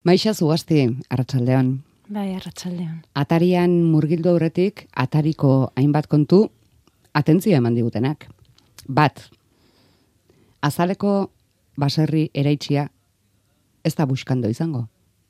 Maixa Zugasti, arratsaldeon. Bai, arratsaldeon. Atarian murgildu aurretik, atariko hainbat kontu, atentzioa eman digutenak. Bat, azaleko baserri eraitsia ez da buskando izango.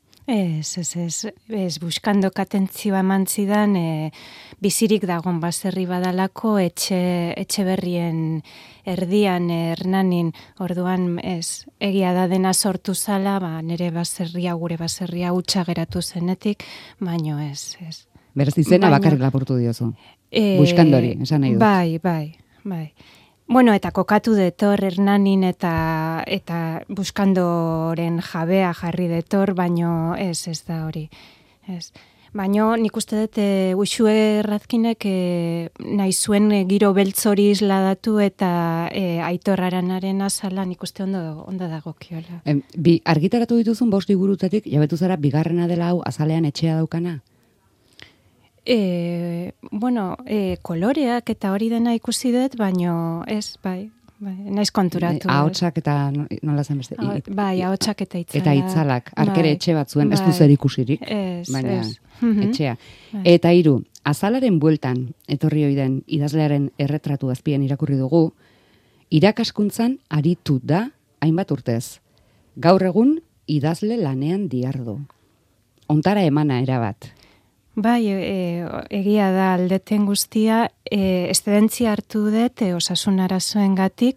Ez, buskandok atentzioa eman zidan, bizirik dagon baserri badalako etxe berrien erdian, Hernanin, orduan egia da dena sortu zala, nire baserria, gure baserria hutsa geratu zenetik, baino ez. Beraz izena bakarrik lapurtu diozu. Buskandori, esan nahi dut. Bai. Bueno, eta kokatu detor Hernanin eta buskandoren jabea jarri detor, baino ez da hori. Baino nik uste dut Uxue Errazkinek nahi zuen giro beltz hori isladatu eta Aitor Aranaren azala nik uste ondo dagokiola. Argitaratu dituzun 5 liburutatik jabetu zara bigarrena dela hau azalean etxea daukana? Koloreak eta hori dena ikusi dut, baino ez, bai, naiz konturatu. Ahotsak eta nola zen beste? Bai, ahotsak eta itzalak. Eta itzalak, arkere etxe batzuen, ez du zer ikusirik, baina etxea. Eta 3, azalaren bueltan, etorri oiden idazlearen erretratu azpian irakurri dugu, irakaskuntzan aritu da hainbat urtez. Gaur egun idazle lanean diardu. Ontara emana erabat. Bai, egia da aldeten guztia, eszedentzia hartu dut, osasun arazoengatik,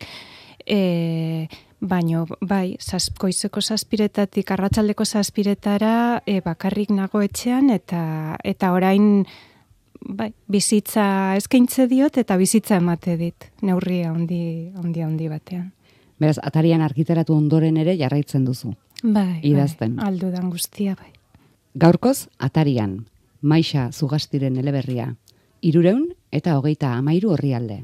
baino, bai, goizeko 7:00 arratsaldeko 7:00 bakarrik nago etxean, eta orain, bai, bizitza eskaintze diot, eta bizitza emate dit, neurri handi batean. Beraz, atarian argitaratu ondoren ere jarraitzen duzu. Bai, idazten. Aldudan guztia, bai. Gaurkoz, atarian. Maixa Zugastiren eleberria, 323 orrialde.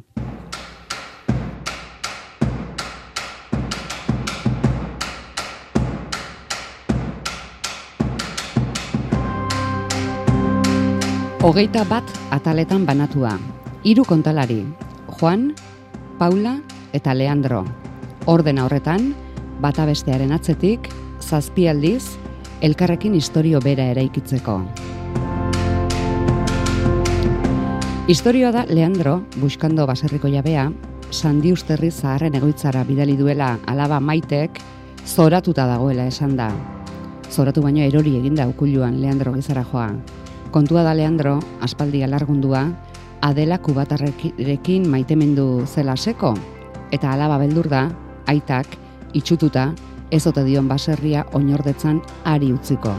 Hogeita bat ataletan banatua. 3 kontalari, Juan, Paula eta Leandro. Ordena horretan, bata bestearen atzetik, 7 aldiz, elkarrekin istorio bera eraikitzeko. Historioa da Leandro, buskando baserriko jabea, Sandiusterri zaharren egoitzara bidali duela alaba Maitek, zoratuta dagoela esan da. Zoratu baino erori eginda ukuluan Leandro gizara joa. Kontua da Leandro, aspaldi alargundua, Adela kubatarrekin maitemendu zela seko, eta alaba beldur da, aitak, itxututa, ez ote dion baserria oinordetzan ari utziko.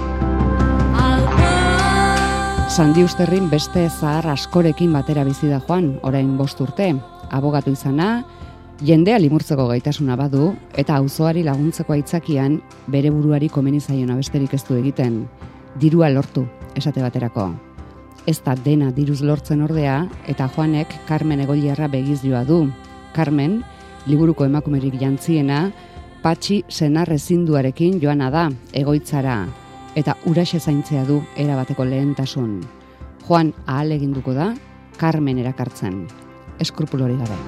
Sandiusterrin beste zahar askorekin batera bizi da Juan, orain 5 urte, abogatu izana, jendea limurtzeko gaitasuna badu, eta auzoari laguntzeko aitzakian bere buruari komeni zaiona besterik ez du egiten. Dirua lortu, esate baterako. Ez da dena diruz lortzen ordea, eta Juanek Carmen Egoiliarra begizioa du. Carmen, liburuko emakumerik jantziena, Patxi senar ezinduarekin joana da, egoitzara, eta uraxe zaintzea du erabateko lehentasun. Juan ahaleginduko da, Carmen erakartzen. Eskrupulori gabe.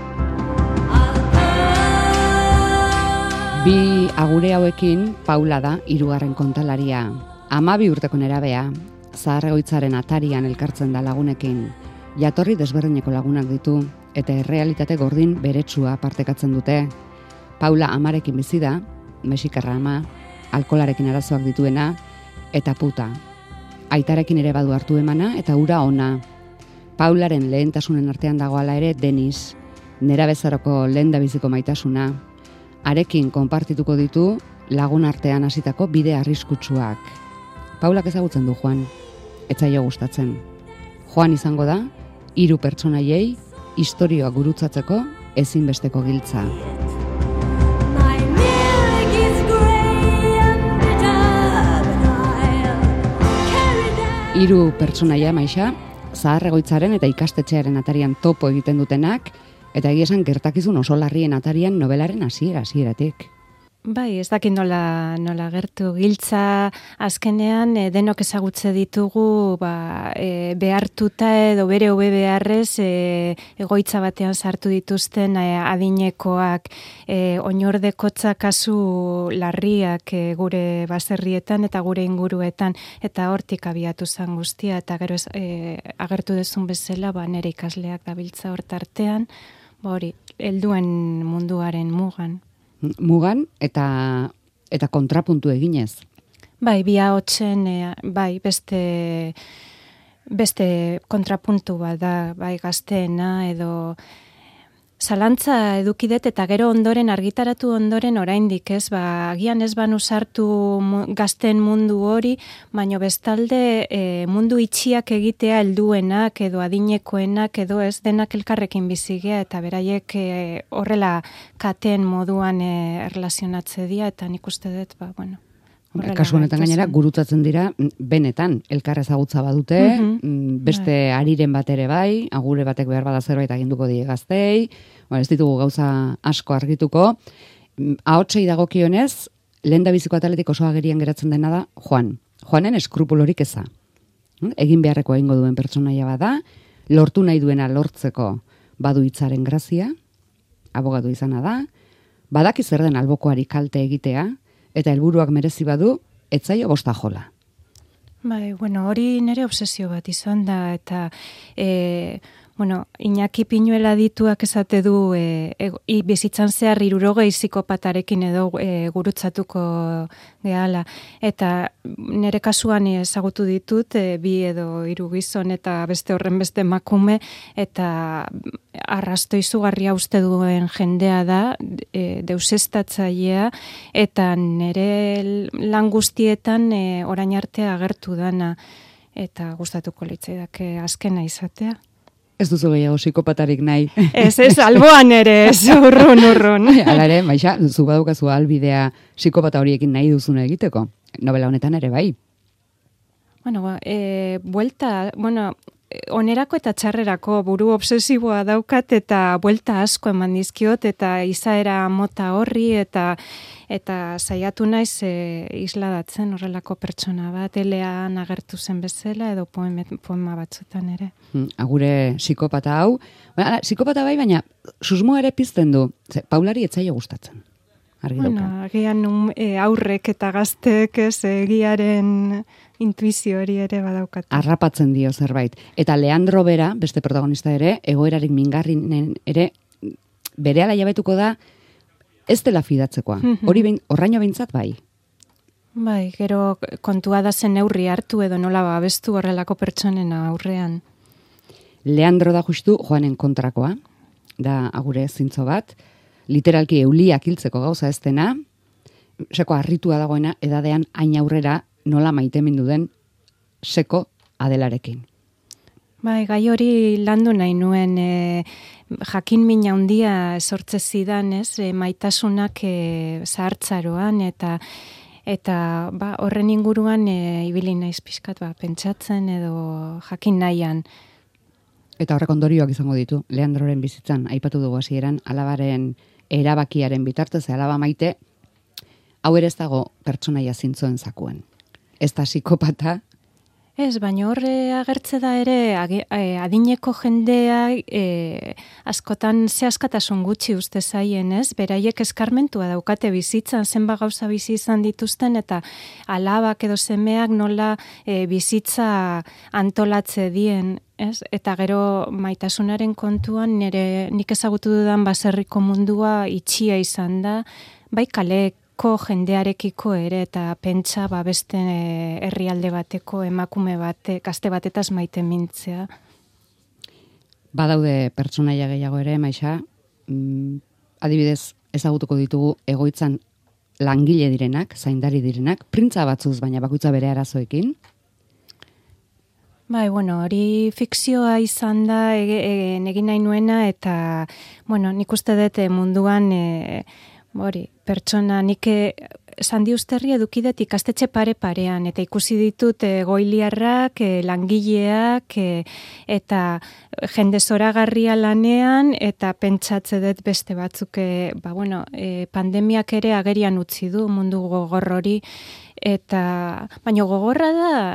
2 agure hauekin, Paula da 3. kontalaria. 12 urteko nerabea, zahar egoitzaren atarian elkartzen da lagunekin. Jatorri desberdineko lagunak ditu, eta errealitate gordin beretsua partekatzen dute. Paula amarekin bizi da, mexikarra ama, alkolarekin arazoak dituena, eta puta. Aitarekin ere badu hartu emana eta ura ona. Paularen lehentasunen artean dagoala ere Denis, nerabezaroko lehendabiziko maitasuna. Arekin konpartituko ditu lagun artean hasitako bide arriskutsuak. Paulak ezagutzen du Juan, ez zaio gustatzen. Juan izango da 3 pertsonaiei istorioa gurutzatzeko ezinbesteko giltza. 3 pertsonaia Maixa, zahar egoitzaren eta ikastetxearen atarian topo egiten dutenak, eta egia esan gertakizun oso larrien atarian nobelaren hasieratik. Bai, ez dakit nola gertu. Giltza azkenean denok ezagutze ditugu behartuta edo bere hobe beharrez egoitza batean sartu dituzten adinekoak, oinordekotza kasu larriak gure baserrietan eta gure inguruetan, eta hortik abiatu zen guztia, eta gero agertu dezun bezala nire ikasleak dabiltza hor tartean, hori, helduen munduaren mugan. Mugan eta kontrapuntu eginez. Bai, bi ahotsen beste kontrapuntu bat da, bai gazteena edo zalantza edukidet eta gero ondoren argitaratu ondoren oraindik agian ez banu sartu gazten mundu hori, baino bestalde mundu itxiak egitea helduenak edo adinekoenak edo ez denak elkarrekin bizigea eta beraiek horrela katen moduan erlazionatze dira eta nik uste dut, kasu honetan gainera, gurutzatzen dira, benetan, elkar ezagutza badute, beste ariren bat ere bai, agure batek behar bada zerbait aginduko die gaztei, ez ditugu gauza asko argituko. Ahotsei dagokionez, lehendabiziko ataletik oso agerian geratzen dena da, Juanen eskrupulorik eza. Egin beharreko egingo duen pertsonaia bada, lortu nahi duena lortzeko badu hitzaren grazia, abogatu izana da, badaki zer den albokoari kalte egitea, eta helburuak merezi badu, etzaio bosta jola. Bai, hori nire obsesio bat izan da, eta Iñaki Piñuela dituak esate du bizitzan zehar 60 psikopatarekin edo gurutzatuko gehala. Eta nire kasuan ezagutu ditut, 2 edo 3 gizon eta beste horren beste emakume, eta arrasto izugarria uste duen jendea da, deuseztatzailea, eta nire lan guztietan orain arte agertu dana, eta gustatuko litzaidake azkena izatea. Ez duzu gehiago psikopatarik nahi. Ez, alboan ere, ez, urrun. Hala ere, Maixa, zu badukazu albidea psikopata horiekin nahi duzuna egiteko. Novela honetan ere bai. Onerako eta txarrerako buru obsesiboa daukat eta buelta asko eman dizkiot eta izaera mota horri eta saiatu naiz isladatzen horrelako pertsona bat, elean agertu zen bezala edo poema batzutan ere. Agure psikopata hau, psikopata bai, baina susmo ere pizten du, Paulari etzaio gustatzen. Agian aurrek eta gaztek egiaren intuizio hori ere badaukat. Arrapatzen dio zerbait. Eta Leandro bera, beste protagonista ere, egoerarik mingarrinen ere, berehala jabetuko da, ez dela fidatzekoa. Horraino behintzat bai. Bai, gero kontua da zen neurri hartu edo nola babestu horrelako pertsonen aurrean. Leandro da justu Juanen kontrakoa, da agure zintzo bat, literalki euliak hiltzeko gauza ez dena, seko harritua dagoena edadean hain aurrera nola maitemindu den seko Adelarekin. Bai, gai hori landu nahi nuen jakin mina handia sortze zidan, maitasunak zahartzaroan eta horren inguruan ibili naiz pixkat pentsatzen edo jakin nahian. Eta horrek ondorioak izango ditu, Leandroren bizitzan, aipatu dugu hasieran, alabaren erabakiaren bitartez, alaba maite, hau ere ez dago pertsonaia zintzoen zakuen. Ez da psikopata. Ez, baina horre agertze da ere adineko jendea askotan askatasun gutxi uste zaien, ez? Beraiek eskarmentua daukate bizitzan, zenba gauza bizi izan dituzten eta alabak edo semeak nola bizitza antolatze dien, ez? Eta gero maitasunaren kontuan nik ezagutu dudan baserriko mundua itxia izan da, bai kaleko jendearekiko ere eta pentsa beste herrialde bateko emakume bate, gazte batetaz maite mintzea. Badaude pertsonaia gehiago ere, Maixa, adibidez ezagutuko ditugu egoitzan langile direnak, zaindari direnak, printza batzuz, baina bakoitza bere arazoekin. Bai, hori fikzioa izan da egin nahi nuena eta, nik uste dut munduan pertsona, nik Sandi Usterri edukidet ikastetxe pare-parean, eta ikusi ditut goiliarrak, langileak, eta jende zoragarria lanean, eta pentsatze dut beste batzuk, pandemiak ere agerian utzi du mundu gogor hori, eta baina gogorra da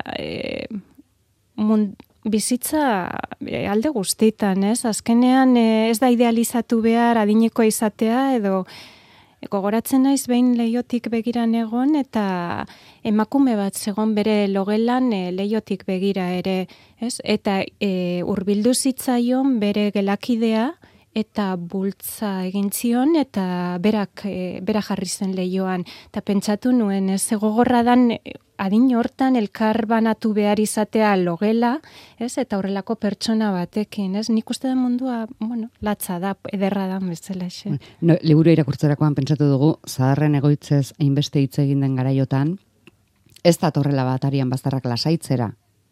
bizitza alde guztitan, ez? Azkenean ez da idealizatu behar adinekoa izatea, edo gogoratzen naiz behin leihotik begiran egon, eta emakume bat zegon bere logelan leihotik begira ere, ez? Eta hurbildu zitzaion bere gelakidea, eta bultza egin zion, eta bera jarri zen leihoan. Eta pentsatu nuen, ez gogorra dan adin hortan elkar banatu behar izatea logela, ez? Eta horrelako pertsona batekin, ez? Nik uste da mundua, latza da, ederra da bezala. No, liburu irakurtzerakoan pentsatu dugu, zaharren egoitzez hainbeste hitz egin den garaiotan, ez da torrela bat arian bazterrak lasaitzera.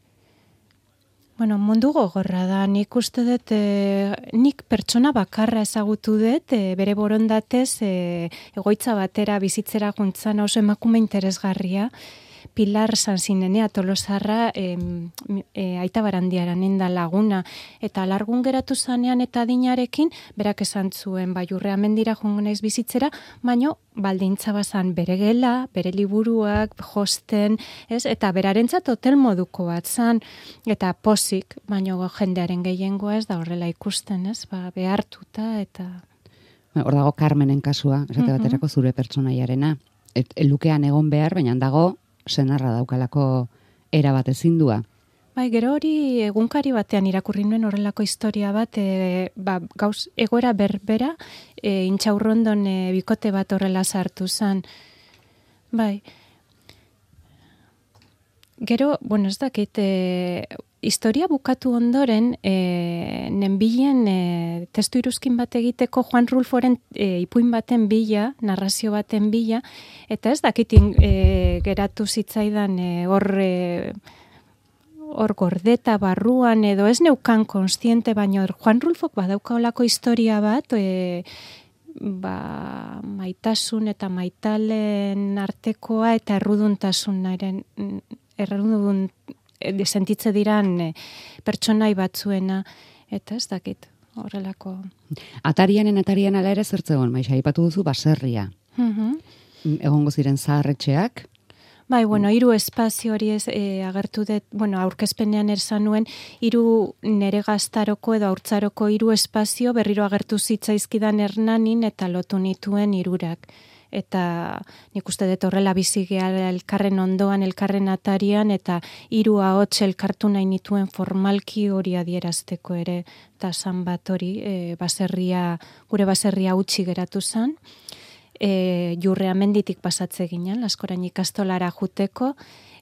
Mundu gogorra da, nik uste dut, nik pertsona bakarra ezagutu dut, bere borondatez egoitza batera bizitzera juntzan oso emakume interesgarria, Pilar Sanzinenea Tolosarra Aita Barandiaranen da laguna, eta alargun geratu zanean eta adinarekin, berak esan zuen, Urrea mendira joango naiz bizitzera, baino baldintza bazan bere gela, bere liburuak, josten, ez? Eta berarentzat hotel moduko bat zan, eta pozik, baino jendearen gehiengoa ez da horrela ikusten, ez? Behartuta, eta... Hor dago Carmenen kasua, esate baterako zure pertsonaiarena. Lukean egon behar, baina dago senarra daukalako era bat ezindua. Gero hori egunkari batean irakurri nuen horrelako historia bat, gauz egoera berbera, Intxaurrondon bikote bat horrela sartu zan. Gero, ez dakit, historia bukatu ondoren, nenbilen testu iruzkin bat egiteko Juan Rulforen ipuin baten bila, narrazio baten bila, eta ez dakitin geratu zitzaidan hor gordeta barruan, edo ez neukan konstiente, baino Juan Rulfok badauka olako historia bat, maitasun eta maitalen artekoa eta erruduntasunaren sentitze diran pertsonai batzuena, eta ez dakit horrelako. Atarian ala ere zertzegon, maixa, aipatu duzu baserria. Egongo ziren zaharretxeak. Hiru espazio hori agertu dut, aurkezpenean esan nuen, hiru nere gaztaroko edo haurtzaroko hiru espazio berriro agertu zitzaizkidan Hernanin eta lotu nituen hirurak. Eta nik uste dut horrela bizigea elkarren ondoan, elkarren atarian, eta hiru ahots elkartu nahi nituen formalki hori adierazteko ere, eta zan bat hori, gure baserria utzi geratu zen. Jurrea menditik pasatze ginen, Laskorain ikastolara juteko,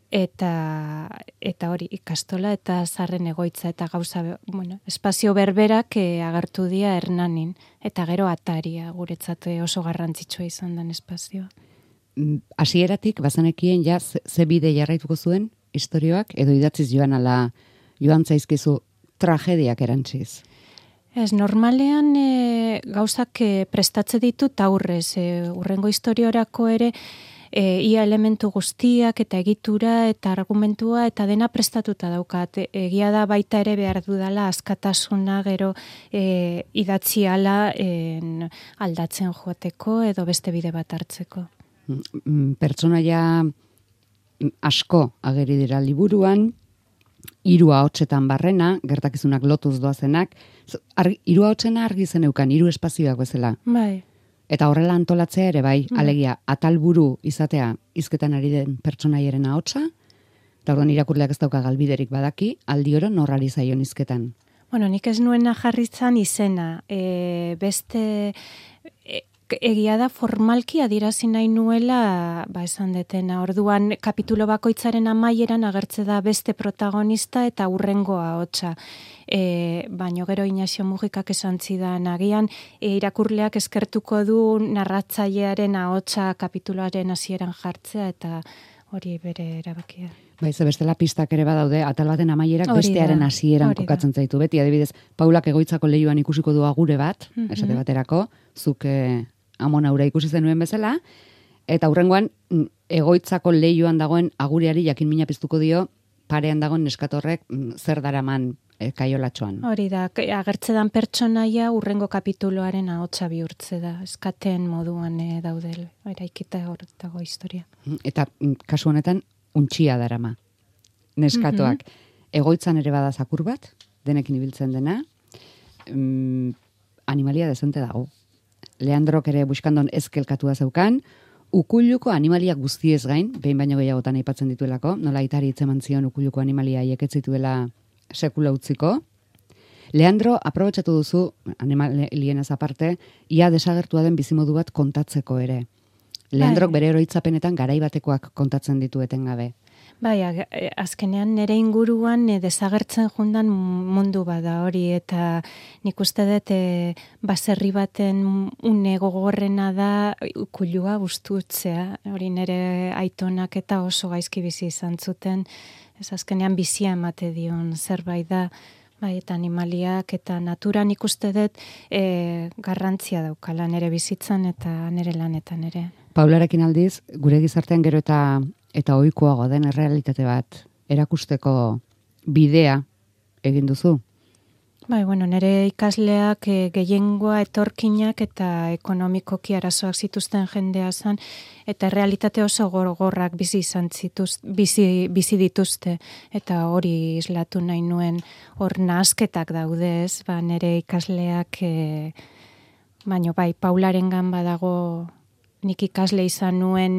eta hori ikastola eta zarren egoitza eta gauza, espazio berberak agertu dira Hernanin, eta gero ataria guretzat oso garrantzitsua izan den espazioa. Hasieratik bazenekien ja ze bide jarraituko zuen istorioak, edo idatziz joan zaizkizu tragediak erantziz? Ez, normalean gauzak prestatze ditut aurrez, urrengo historiorako ere, ia elementu guztiak eta egitura eta argumentua eta dena prestatuta daukat. Egia da baita ere behar dudala askatasuna gero idatziala aldatzen joateko edo beste bide bat hartzeko. Pertsonaia asko ageri dira liburuan, 3 ahotsetan barrena, gertakizunak lotuz doazenak, 3 ahotsena argi zeneukan, 3 espazioak bezala. Bai. Eta horrela antolatzea ere bai, alegia, atalburu izatea hizketan ari den pertsonaiaren ahotsa, eta orduan irakurleak ez dauka galbiderik badaki, aldi oro norrari zaion hizketan. Nik ez nuena jarritzan izena, beste... Egia da formalki adierazi nahi nuela, esan detena, orduan kapitulo bakoitzaren amaieran agertze da beste protagonista eta hurrengo ahotsa. Baino gero Inaxio Mugikak esan zidan agian irakurleak eskertuko du narratzailearen ahotsa kapituloaren hasieran jartzea eta hori bere erabakia. Ze bestela pistak ere badaude, atal baten amaierak bestearen hasieran kokatzen zaitu beti. Adibidez, Paulak egoitzako leihoan ikusiko du agure bat, esate baterako, zuk Amona ura ikusi zenuen bezala, eta hurrengoan egoitzako leioan dagoen aguriari jakin mina piztuko dio parean dagoen neskatorrek zer daraman kaiolatxoan. Hori da, agertzedan pertsonaia urrengo kapituloaren ahotsa bihurtze da, eskaten moduan daudel, eraikita hor dago historia. Eta kasu honetan, untxia darama. Neskatoak, egoitzan ere bada zakur bat, denekin ibiltzen dena, animalia dezente dago. Leandrok ere buskandon ezkelkatua zeukan, ukuluko animalia guztiez gain, behin baino gehiagotan aipatzen dituelako, nola itari hitzeman zion ukuluko animalia hieketzituela sekula utziko. Leandro, aprobetxatu duzu, animalienaz aparte, ia desagertua den bizimodu bat kontatzeko ere. Leandrok bere oroitzapenetan garaibatekoak kontatzen ditu etengabe. Bai, azkenean nire inguruan desagertzen jundan mundu bada hori, eta nik uste dut baserri baten une gogorrena da ukulua bustutzea, hori nire aitonak eta oso gaizki bizi izan zuten, ez azkenean bizia emate dion zerbait da, bai, eta animaliak eta naturan nik uste dut garrantzia daukala nire bizitzan eta nire lanetan ere. Paularekin aldiz, gure gizartean gero eta ohikoago den errealitate bat erakusteko bidea egin duzu? Bai, bueno, nire ikasleak gehiengoa etorkinak eta ekonomikoki arazoak zituzten jendea zen, eta realitate oso gogorrak bizi dituzte, eta hori islatu nahi nuen, hor nahasketak daudez, ba, nire ikasleak, baino bai, Paularengan badago nik ikasle izan nuen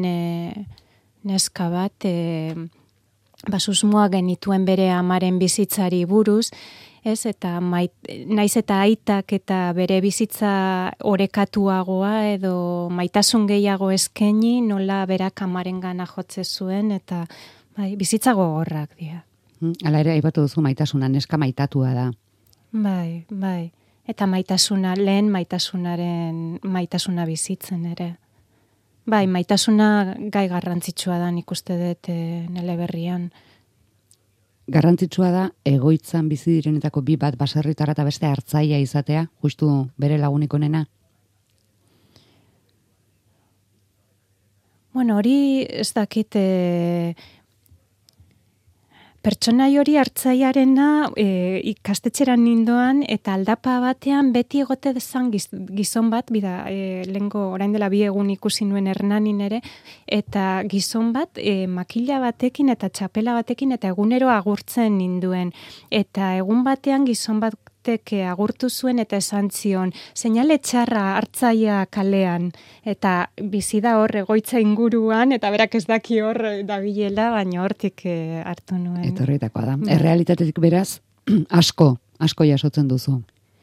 neska bat, susmoa genituen bere amaren bizitzari buruz, ez, eta naiz eta aitak eta bere bizitza orekatuagoa edo maitasun gehiago eskaini, nola berak amarengana jotze zuen, eta bai, bizitza gogorrak dira. Hala ere, aipatu duzu maitasuna, neska maitatua da. Bai, bai, eta maitasuna, lehen maitasuna bizitzen ere. Bai, maitasuna gai garrantzitsua da, nik uste dut nele berrian. Garrantzitsua da, egoitzan bizi direnetako bi bat baserritara eta beste hartzaia izatea, justu bere lagunik onena? Bueno, hori ez dakit, pertsonai hori hartzaiarena ikastetxeran nindoan, eta aldapa batean beti egote dezan gizon bat, bida, lehenko orain dela 2 egun ikusi nuen Hernanin ere, eta gizon bat makila batekin eta txapela batekin eta egunero agurtzen ninduen. Eta egun batean gizon bat agurtu zuen eta esan zion, seinale txarra hartzaia kalean, eta bizi da hor egoitza inguruan, eta berak ez daki hor dabilela, baina hortik hartu nuen. Etorritakoa da. Errealitatetik beraz, asko jasotzen duzu.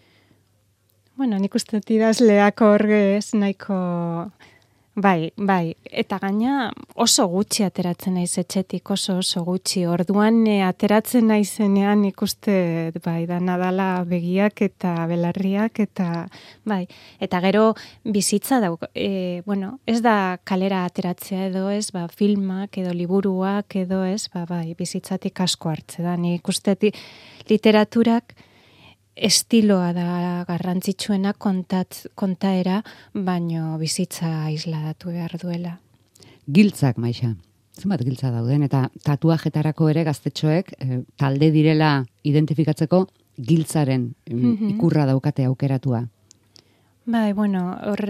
Bueno, nik uste idazleak hor nahiko... Bai, eta gaina oso gutxi ateratzen naiz etxetik, oso gutxi. Orduan ateratzen naizenean ikuste bai, da nadala begiak eta belarriak eta bai, eta gero bizitza dauk. Bueno, ez da kalera ateratzea edo ez, ba, filmak edo liburuak edo ez, bai, bizitzatik asko hartze da. Ni ikuste literaturak estiloa da garrantzitsuena kontaera, baino bizitza aisladatu behar duela. Giltzak, Maixa. Zenbat giltza dauden, eta tatuajetarako ere gaztetxoek talde direla identifikatzeko giltzaren ikurra daukate aukeratua. Bai, bueno, hor...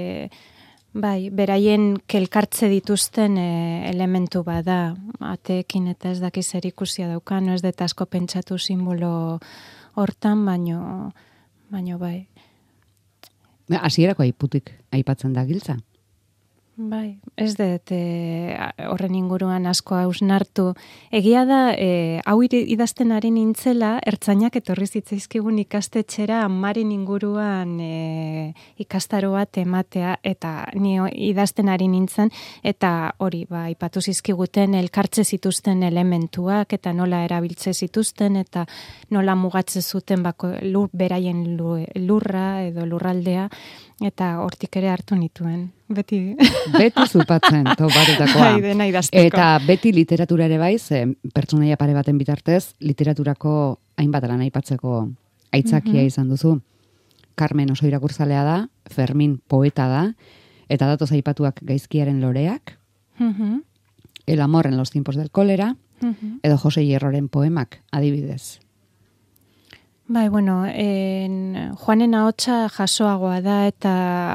Bai, beraien kelkartze dituzten elementu bada, ateekin eta ez dakiz zer ikusia daukan, ez dut asko pentsatu simbolo hortan, baino bai. Hasierako aiputik aipatzen da giltza? Bai, ez dut horren inguruan asko hausnartu. Egia da, hau idazten ari nintzela, ertzainak etorri zitzaizkigun ikastetxera amaren inguruan ikastaro bat ematea, eta ni idazten ari nintzen, eta hori, aipatu zizkiguten elkartze zituzten elementuak, eta nola erabiltze zituzten, eta nola mugatze zuten beraien lurra edo lurraldea, eta hortik ere hartu nituen. Beti zupatzen, toparetakoa. Bai, dena idazteko. Eta beti literatura ere baiz, pertsonaia pare baten bitartez, literaturako hainbat lan aipatzeko aitzakia izan duzu. Carmen oso irakurzalea da, Fermin poeta da, eta datoz aipatuak Gaizkiaren loreak, El amor en los tiempos del cólera, edo Jose Hierroren poemak, adibidez. Bai, bueno, Juanen ahotsa jasoagoa da eta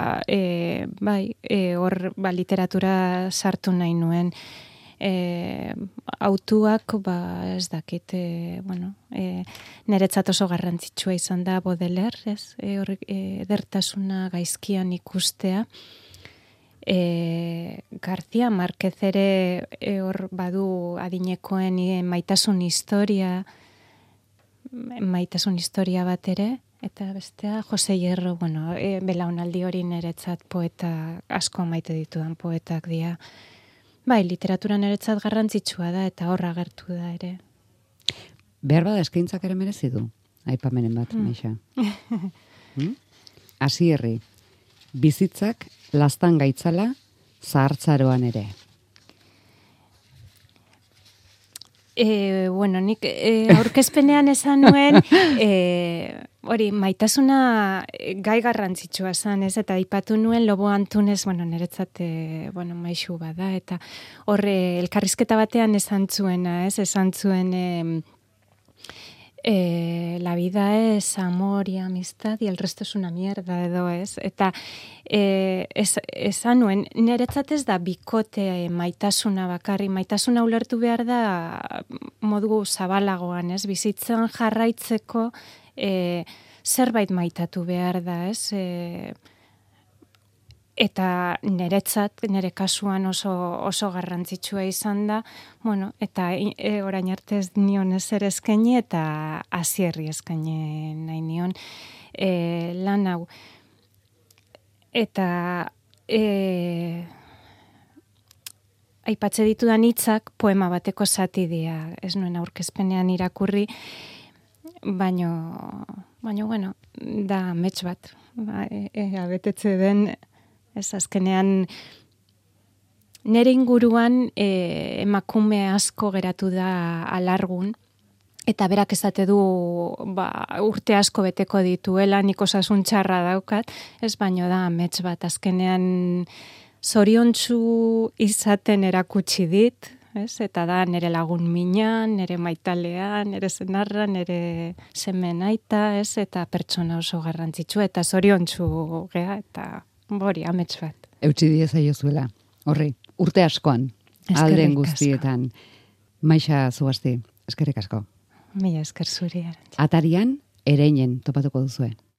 hor literatura sartu nahi nuen. Autuak, ez dakit, niretzat oso garrantzitsua izan da Baudelaire, ez? Edertasuna gaizkian ikustea. García Márquez ere hor badu adinekoen maitasun historia bat ere, eta bestea Jose Hierro, belaunaldi hori niretzat poeta asko maite ditudan poetak dira. Bai, literatura niretzat garrantzitsua da eta horra agertu da ere. Behar bada eskaintzak ere merezi du, aipamenen bat, Maixa. Asierri, bizitzak laztan gaitzala zahartzaroan ere. Nik aurkezpenean esan nuen, hori, maitasuna gai garrantzitsua zen, ez? Eta aipatu nuen Lobo Antunes, niretzat, Maixu bada, eta horre elkarrizketa batean esan zuena, ez? Esan zuen, la vida es amor y amistad y el resto es una mierda, edo, ez? Eta esan nuen, niretzat ez da bikote maitasuna bakarri, maitasuna ulertu behar da modu zabalagoan, ez? Bizitzan jarraitzeko zerbait maitatu behar da, ez? Eta niretzat, nire kasuan oso garrantzitsua izan da, eta orain arte ez nion ezer eskaini eta Asierri eskaini nahi nion lan hau. Eta aipatze ditudan hitzak poema bateko zati dira, ez nuen aurkezpenean irakurri, baino, da amets bat, abetetze den. Ez azkenean, nire inguruan emakume asko geratu da alargun, eta berak esate du urte asko beteko dituela, nik osasun txarra daukat, ez baino da amets bat, azkenean zoriontsu izaten erakutsi dit, ez? Eta da nire lagun mina, nire maitalea, nire senarra, nire semen aita, ez? Eta pertsona oso garrantzitsua, eta zoriontsu gea, eta bori, amets bat. Eutsi diezaiozuela, horri, urte askoan, alden guztietan. Maixa Zugasti, eskerrik asko. Mila esker zuri. Atarian, Ereinen topatuko duzue.